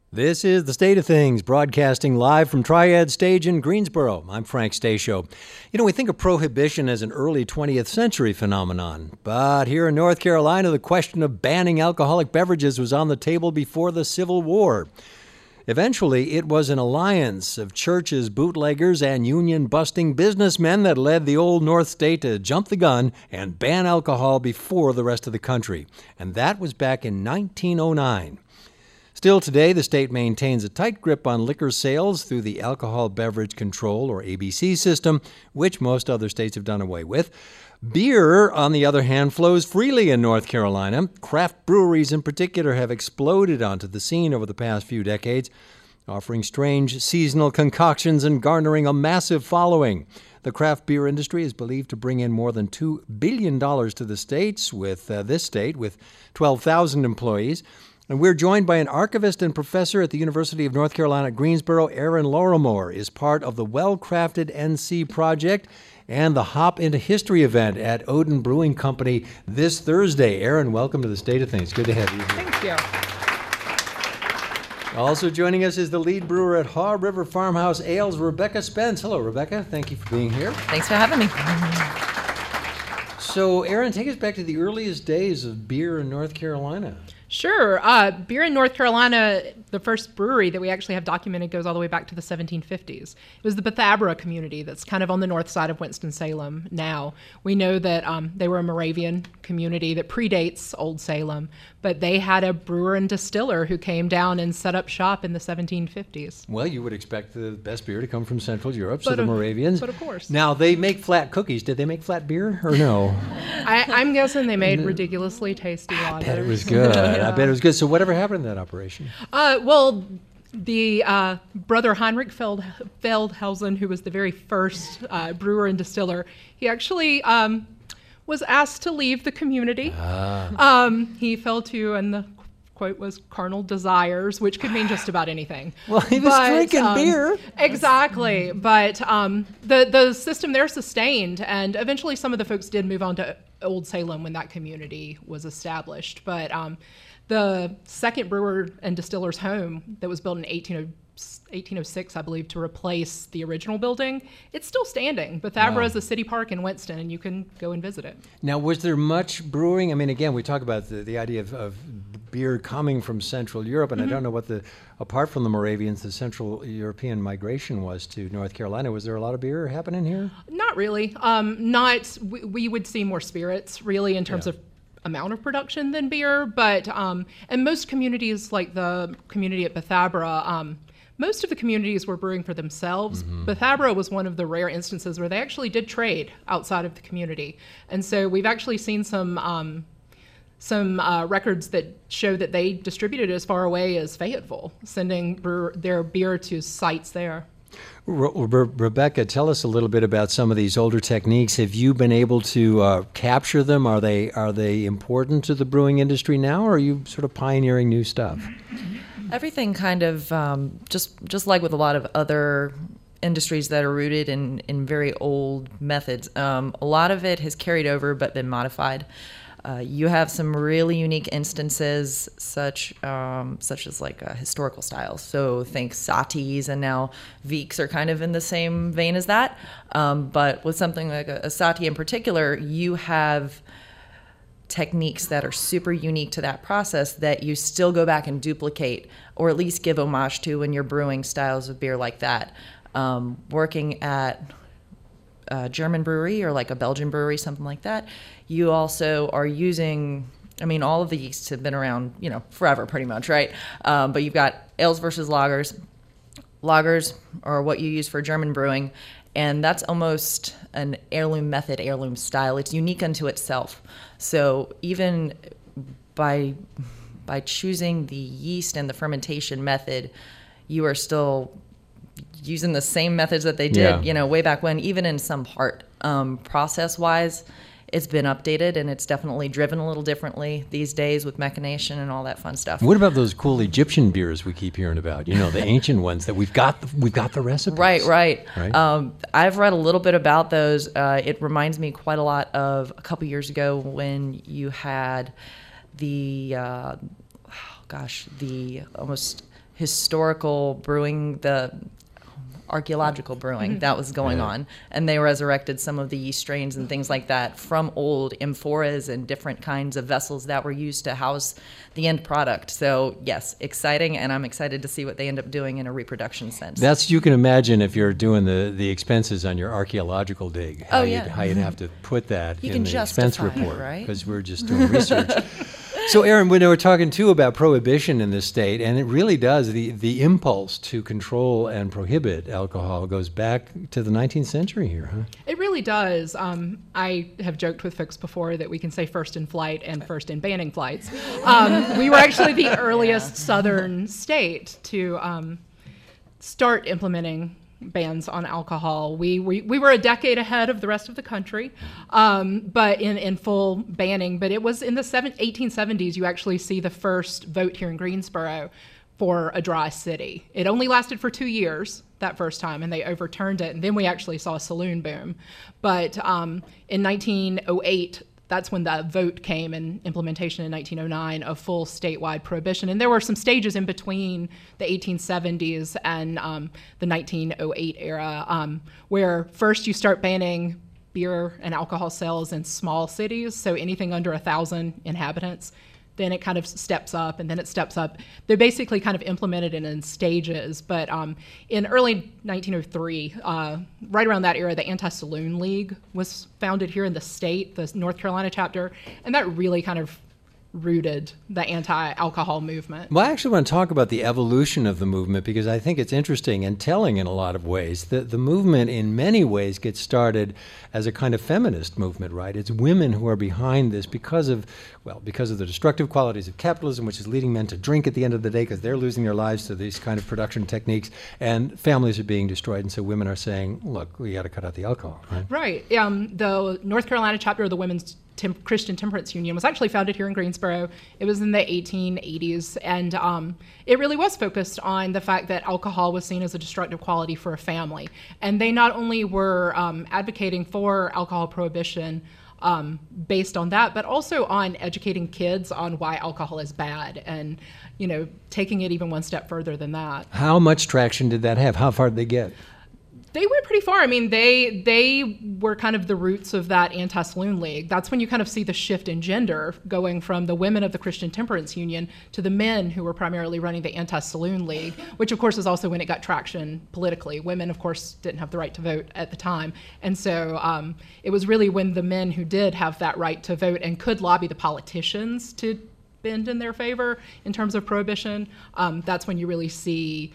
This is The State of Things, broadcasting live from Triad Stage in Greensboro. I'm Frank Stasio. We think of prohibition as an early 20th century phenomenon, but here in North Carolina, the question of banning alcoholic beverages was on the table before the Civil War. Eventually, it was an alliance of churches, bootleggers, and union-busting businessmen that led the old North State to jump the gun and ban alcohol before the rest of the country. And that was back in 1909. Still today, the state maintains a tight grip on liquor sales through the Alcohol Beverage Control, or ABC system, which most other states have done away with. Beer, on the other hand, flows freely in North Carolina. Craft breweries in particular have exploded onto the scene over the past few decades, offering strange seasonal concoctions and garnering a massive following. The craft beer industry is believed to bring in more than $2 billion to the states, with this state with 12,000 employees. And we're joined by an archivist and professor at the University of North Carolina at Greensboro. Aaron Lorimore is part of the Well-Crafted NC project and the Hop into History event at Odin Brewing Company this Thursday. Aaron, welcome to the State of Things. Good to have you here. Thank you. Also joining us is the lead brewer at Haw River Farmhouse Ales, Rebecca Spence. Hello, Rebecca. Thank you for being here. Thanks for having me. So, Aaron, take us back to the earliest days of beer in North Carolina. Sure. Beer in North Carolina, the first brewery that we actually have documented goes all the way back to the 1750s. It was the Bethabara community that's kind of on the north side of Winston-Salem now. We know that they were a Moravian community that predates Old Salem, but they had a brewer and distiller who came down and set up shop in the 1750s. Well, you would expect the best beer to come from Central Europe, so the Moravians. But of course. Now, they make flat cookies. Did they make flat beer or no? I'm guessing they made ridiculously tasty lagers. I bet it was good. Yeah. I bet it was good. So whatever happened in that operation? Well, the brother Heinrich Feldhausen, who was the very first brewer and distiller, he actually was asked to leave the community. He fell to, and the quote was, carnal desires, which could mean just about anything. Well, he was drinking beer. Exactly. But the system there sustained, and eventually some of the folks did move on to Old Salem when that community was established. But the second brewer and distiller's home that was built in 1806, I believe, to replace the original building, it's still standing. Bethabara is a city park in Winston, and you can go and visit it. Now, was there much brewing? I mean, again, we talk about the idea of beer coming from Central Europe, and I don't know what apart from the Moravians, the Central European migration was to North Carolina. Was there a lot of beer happening here? Not really. We would see more spirits, really, in terms of amount of production than beer, but and most communities, like the community at Bethabara, most of the communities were brewing for themselves. Bethabara was one of the rare instances where they actually did trade outside of the community, and so we've actually seen some records that show that they distributed as far away as Fayetteville, sending their beer to sites there. Rebecca, tell us a little bit about some of these older techniques. Have you been able to capture them? Are they important to the brewing industry now, or are you sort of pioneering new stuff? Everything kind of, just like with a lot of other industries that are rooted in very old methods, a lot of it has carried over but been modified. You have some really unique instances, such as like historical styles. So think satis, and now Viks are kind of in the same vein as that. But with something like a sati in particular, you have techniques that are super unique to that process that you still go back and duplicate, or at least give homage to when you're brewing styles of beer like that. Working at a German brewery or like a Belgian brewery, something like that, you also are using, I mean, all of the yeasts have been around, forever pretty much, right? But you've got ales versus lagers. Lagers are what you use for German brewing, and that's almost an heirloom method, heirloom style. It's unique unto itself. So even by choosing the yeast and the fermentation method, you are still using the same methods that they did, way back when, even in some part. Process-wise, it's been updated, and it's definitely driven a little differently these days with mechanation and all that fun stuff. What about those cool Egyptian beers we keep hearing about? The ancient ones that we've got the recipes. Right. I've read a little bit about those. It reminds me quite a lot of a couple years ago when you had the almost historical brewing, the archaeological brewing that was going on, and they resurrected some of the yeast strains and things like that from old amphoras and different kinds of vessels that were used to house the end product. So yes, exciting, and I'm excited to see what they end up doing in a reproduction sense. That's, you can imagine if you're doing the expenses on your archaeological dig, how you'd have to put that in the expense report, right? Because we're just doing research. So, Aaron, when they were talking, too, about prohibition in this state, and it really does, the impulse to control and prohibit alcohol goes back to the 19th century here, huh? It really does. I have joked with folks before that we can say first in flight and first in banning flights. We were actually the earliest southern state to start implementing bans on alcohol. We were a decade ahead of the rest of the country, but in full banning. But it was in the 1870s you actually see the first vote here in Greensboro for a dry city. It only lasted for 2 years that first time, and they overturned it. And then we actually saw a saloon boom. But in 1908, that's when the vote came and implementation in 1909 of full statewide prohibition. And there were some stages in between the 1870s and the 1908 era where first you start banning beer and alcohol sales in small cities, so anything under 1,000 inhabitants. Then it kind of steps up, and then it steps up. They basically kind of implemented it in stages. But in early 1903, right around that era, the Anti-Saloon League was founded here in the state, the North Carolina chapter, and that really kind of rooted the anti-alcohol movement. Well, I actually want to talk about the evolution of the movement because I think it's interesting and telling in a lot of ways. The movement in many ways gets started as a kind of feminist movement, right? It's women who are behind this because of the destructive qualities of capitalism, which is leading men to drink at the end of the day because they're losing their lives to these kind of production techniques, and families are being destroyed. And so women are saying, look, we got to cut out the alcohol, right? Right. The North Carolina chapter of the Women's Christian Temperance Union was actually founded here in Greensboro. It was in the 1880s, and it really was focused on the fact that alcohol was seen as a destructive quality for a family. And they not only were advocating for alcohol prohibition based on that, but also on educating kids on why alcohol is bad and, taking it even one step further than that. How much traction did that have? How far did they get? They went pretty far. I mean, they were kind of the roots of that Anti-Saloon League. That's when you kind of see the shift in gender going from the women of the Christian Temperance Union to the men who were primarily running the Anti-Saloon League, which of course is also when it got traction politically. Women, of course, didn't have the right to vote at the time. And so it was really when the men who did have that right to vote and could lobby the politicians to bend in their favor in terms of prohibition, that's when you really see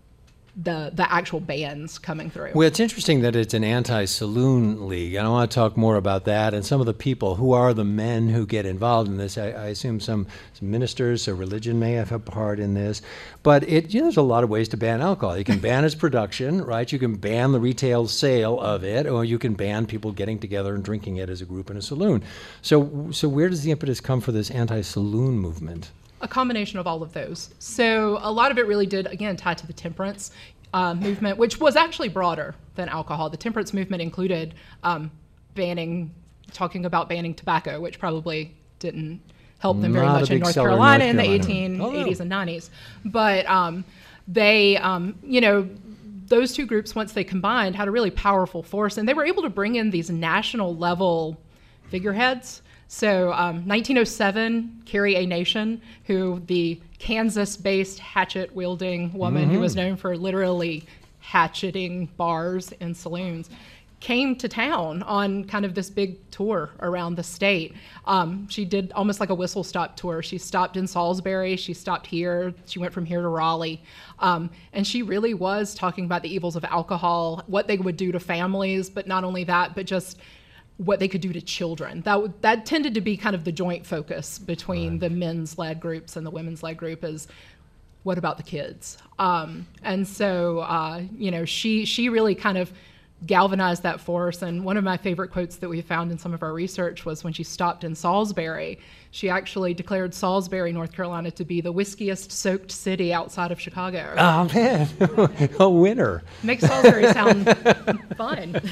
the actual bans coming through. Well, it's interesting that it's an anti-saloon league, and I want to talk more about that and some of the people. Who are the men who get involved in this? I assume some ministers or religion may have a part in this, but there's a lot of ways to ban alcohol. You can ban its production, right? You can ban the retail sale of it, or you can ban people getting together and drinking it as a group in a saloon. So where does the impetus come for this anti-saloon movement? A combination of all of those. So a lot of it really did, again, tie to the temperance movement, which was actually broader than alcohol. The temperance movement included talking about banning tobacco, which probably didn't help them very much in North Carolina in the 1880s and 90s. But those two groups, once they combined, had a really powerful force, and they were able to bring in these national level figureheads. So 1907, Carrie A. Nation, who the Kansas-based hatchet-wielding woman who was known for literally hatcheting bars and saloons, came to town on kind of this big tour around the state. She did almost like a whistle-stop tour. She stopped in Salisbury, she stopped here, she went from here to Raleigh. And she really was talking about the evils of alcohol, what they would do to families, but not only that, but just what they could do to children. That tended to be kind of the joint focus between the men's-led groups and the women's-led group is, what about the kids? And so, she really kind of galvanized that force. And one of my favorite quotes that we found in some of our research was when she stopped in Salisbury. She actually declared Salisbury, North Carolina, to be the whiskiest soaked city outside of Chicago. Oh, man, a winner. Makes Salisbury sound fun.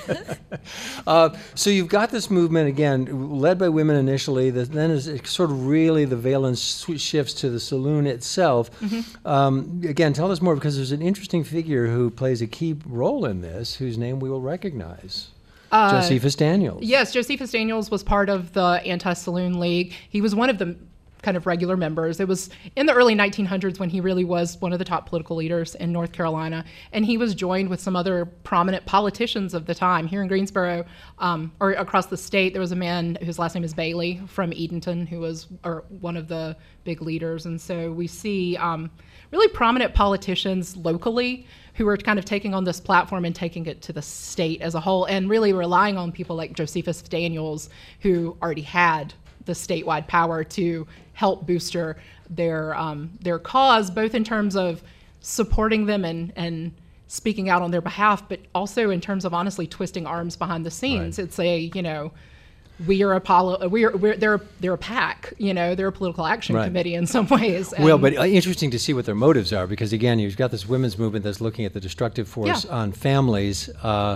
So you've got this movement, again, led by women initially, then is sort of really the valence shifts to the saloon itself. Again, tell us more, because there's an interesting figure who plays a key role in this, whose name we will recognize. Josephus Daniels. Yes, Josephus Daniels was part of the Anti-Saloon League. He was one of the kind of regular members. It was in the early 1900s when he really was one of the top political leaders in North Carolina, and he was joined with some other prominent politicians of the time. Here in Greensboro, or across the state, there was a man whose last name is Bailey from Edenton, who was one of the big leaders. And so we see really prominent politicians locally who are kind of taking on this platform and taking it to the state as a whole, and really relying on people like Josephus Daniels, who already had the statewide power to help booster their cause, both in terms of supporting them and speaking out on their behalf, but also in terms of honestly twisting arms behind the scenes. Right. It's they're a PAC, they're a political action committee in some ways. Well, but interesting to see what their motives are, because again, you've got this women's movement that's looking at the destructive force on families.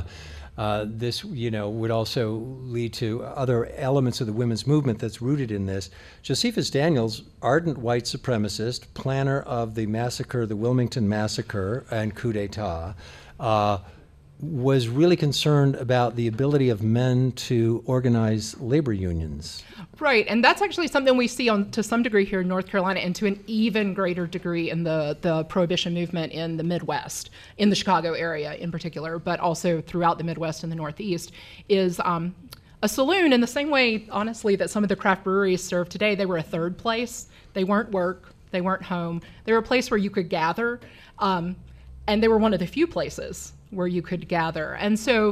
This, would also lead to other elements of the women's movement that's rooted in this. Josephus Daniels, ardent white supremacist, planner of the massacre, the Wilmington Massacre and coup d'etat, was really concerned about the ability of men to organize labor unions. Right, and that's actually something we see to some degree here in North Carolina, and to an even greater degree in the Prohibition movement in the Midwest, in the Chicago area in particular, but also throughout the Midwest and the Northeast, is a saloon in the same way, honestly, that some of the craft breweries serve today. They were a third place. They weren't work. They weren't home. They were a place where you could gather, and they were one of the few places where you could gather. And so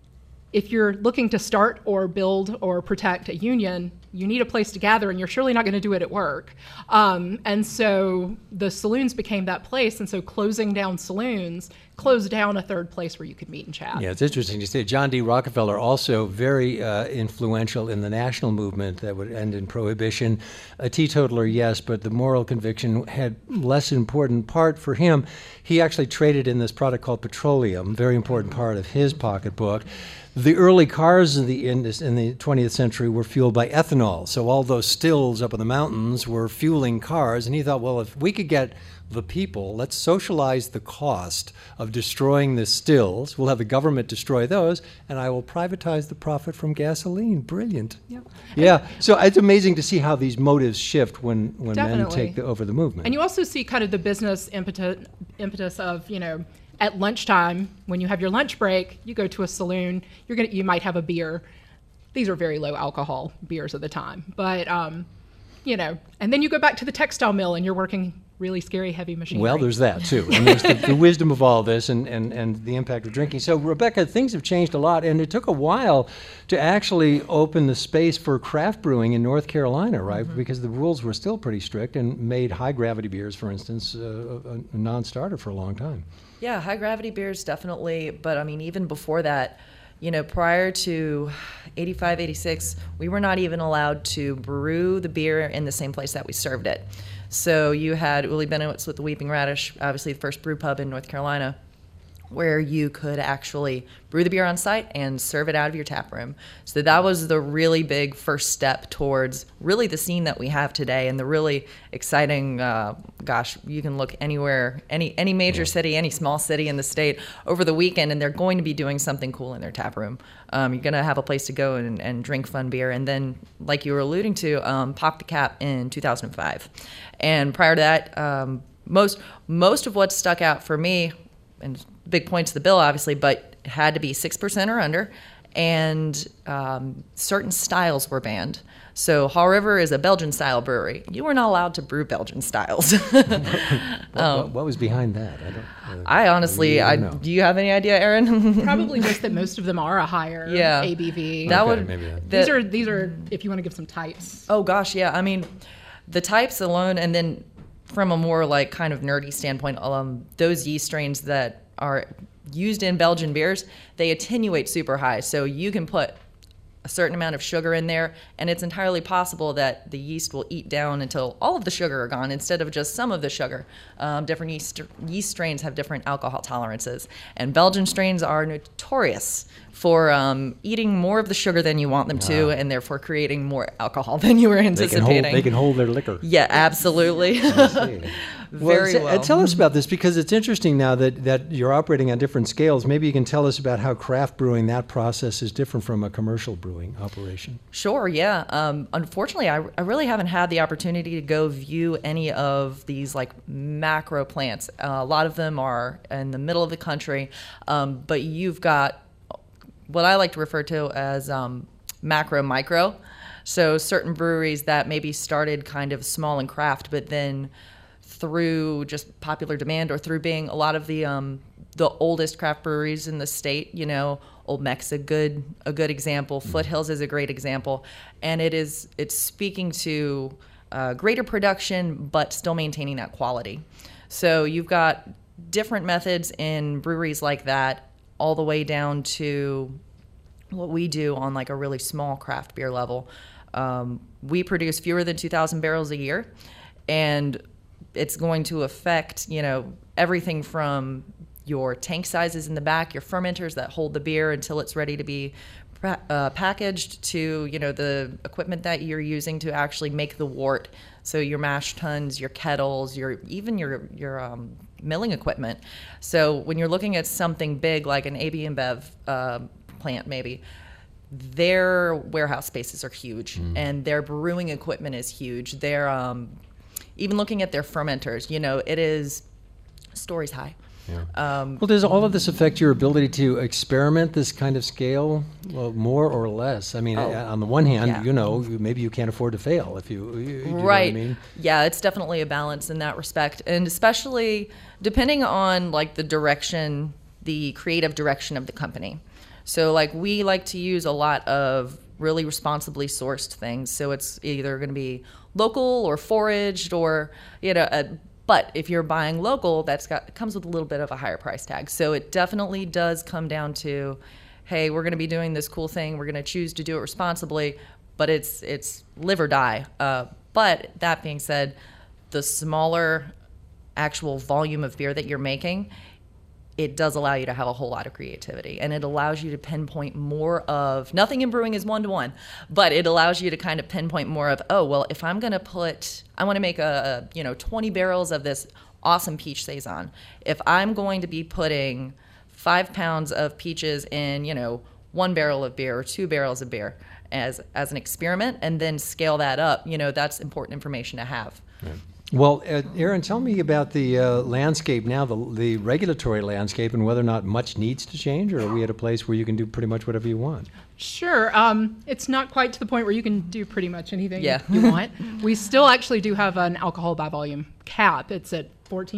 if you're looking to start or build or protect a union, you need a place to gather, and you're surely not going to do it at work. And so the saloons became that place, and so closing down saloons closed down a third place where you could meet and chat. Yeah, it's interesting to see. John D. Rockefeller, also very influential in the national movement that would end in Prohibition. A teetotaler, yes, but the moral conviction had less important part for him. He actually traded in this product called petroleum, very important part of his pocketbook. The early cars in the 20th century were fueled by ethanol. So all those stills up in the mountains were fueling cars. And he thought, well, if we could get the people, let's socialize the cost of destroying the stills. We'll have the government destroy those, and I will privatize the profit from gasoline. Brilliant. Yep. Yeah. So it's amazing to see how these motives shift when men take over the movement. And you also see kind of the business impetus of, at lunchtime, when you have your lunch break, you go to a saloon, you might have a beer. These are very low alcohol beers at the time. But, and then you go back to the textile mill and you're working really scary heavy machinery. Well, there's that too. And there's the wisdom of all this and the impact of drinking. So, Rebecca, things have changed a lot, and it took a while to actually open the space for craft brewing in North Carolina, right? Mm-hmm. Because the rules were still pretty strict and made high-gravity beers, for instance, a non-starter for a long time. Yeah, high-gravity beers, definitely. But, even before that, prior to 85, 86, we were not even allowed to brew the beer in the same place that we served it. So you had Uli Benowitz with the Weeping Radish, obviously the first brew pub in North Carolina, where you could actually brew the beer on site and serve it out of your tap room. So that was the really big first step towards really the scene that we have today, and the really exciting, you can look anywhere, any major city, any small city in the state over the weekend, and they're going to be doing something cool in their tap room. You're going to have a place to go and drink fun beer. And then, like you were alluding to, Pop the Cap in 2005. And prior to that, most of what stuck out for me, and big point to the bill, obviously, but it had to be 6% or under, and certain styles were banned. So Haw River is a Belgian-style brewery. You were not allowed to brew Belgian styles. What was behind that? I honestly, do you have any idea, Erin? Probably just that most of them are a higher ABV. These are if you want to give some types. Oh gosh, yeah. The types alone, and then from a more kind of nerdy standpoint, those yeast strains that are used in Belgian beers, they attenuate super high. So you can put a certain amount of sugar in there, and it's entirely possible that the yeast will eat down until all of the sugar are gone instead of just some of the sugar. Different yeast strains have different alcohol tolerances, and Belgian strains are notorious for eating more of the sugar than you want them to, and therefore creating more alcohol than you were anticipating. They can hold their liquor. Yeah, absolutely. Very well. Tell us about this, because it's interesting now that you're operating on different scales. Maybe you can tell us about how craft brewing, that process is different from a commercial brewing operation. Sure, yeah. Unfortunately, I really haven't had the opportunity to go view any of these like macro plants. A lot of them are in the middle of the country, but you've got what I like to refer to as macro micro. So certain breweries that maybe started kind of small and craft, but then through just popular demand or through being a lot of the oldest craft breweries in the state, Old Mex a good example. Foothills is a great example, and it's speaking to greater production but still maintaining that quality. So you've got different methods in breweries like that, all the way down to what we do on like a really small craft beer level. We produce fewer than 2,000 barrels a year, and it's going to affect, everything from your tank sizes in the back, your fermenters that hold the beer until it's ready to be packaged, to, the equipment that you're using to actually make the wort. So your mash tuns, your kettles, your milling equipment. So when you're looking at something big like an AB InBev plant, maybe, their warehouse spaces are huge, and their brewing equipment is huge. They're even looking at their fermenters, it is stories high. Yeah. Well, does all of this affect your ability to experiment this kind of scale, more or less? I mean, on the one hand, maybe you can't afford to fail if you right. Know what I mean? Yeah, it's definitely a balance in that respect, and especially depending on like the creative direction of the company. So like we like to use a lot of really responsibly sourced things. So it's either going to be local or foraged, or but if you're buying local, it comes with a little bit of a higher price tag. So it definitely does come down to, hey, we're going to be doing this cool thing. We're going to choose to do it responsibly, but it's live or die. But that being said, the smaller actual volume of beer that you're making, it does allow you to have a whole lot of creativity, and it allows you to pinpoint more of, nothing in brewing is one-to-one, but it allows you to kind of pinpoint more of, if I'm going to I want to make 20 barrels of this awesome peach Saison. If I'm going to be putting 5 pounds of peaches in, 1 barrel of beer or 2 barrels of beer as an experiment, and then scale that up, that's important information to have. Right. Well, Erin, tell me about the landscape now, the regulatory landscape, and whether or not much needs to change, or are we at a place where you can do pretty much whatever you want? Sure. It's not quite to the point where you can do pretty much anything you want. We still actually do have an alcohol by volume cap. It's at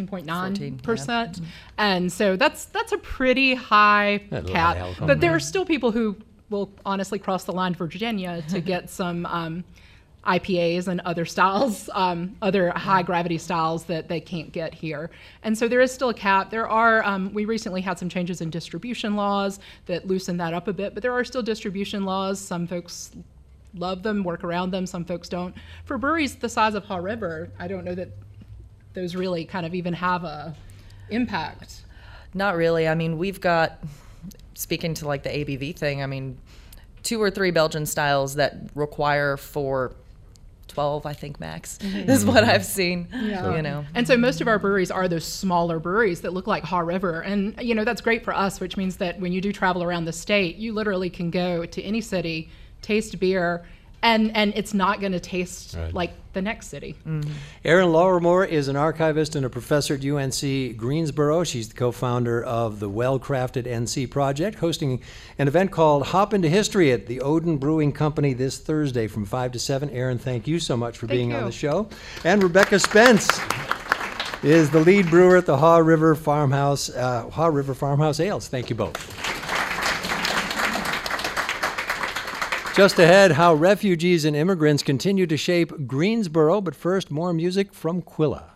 14.9%. And so that's a pretty high cap. But there are still people who will honestly cross the line to Virginia to get some IPAs and other styles, other high gravity styles that they can't get here. And so there is still a cap. There are, we recently had some changes in distribution laws that loosened that up a bit, but there are still distribution laws. Some folks love them, work around them. Some folks don't. For breweries the size of Haw River, I don't know that those really kind of even have a impact. Not really. I mean, we've got, speaking to like the ABV thing, 2 or 3 Belgian styles that require for 12, I think, max, is what I've seen. Yeah. And so most of our breweries are those smaller breweries that look like Haw River. And, that's great for us, which means that when you do travel around the state, you literally can go to any city, taste beer, and it's not going to taste like the next city. Erin Lorrimore is an archivist and a professor at UNC Greensboro. She's the co-founder of the Well Crafted NC Project, hosting an event called Hop into History at the Odin Brewing Company this Thursday from 5 to 7. Erin, thank you so much for being on the show. And Rebecca Spence is the lead brewer at the Haw River Farmhouse Ales. Thank you both. Just ahead, how refugees and immigrants continue to shape Greensboro, but first, more music from Quilla.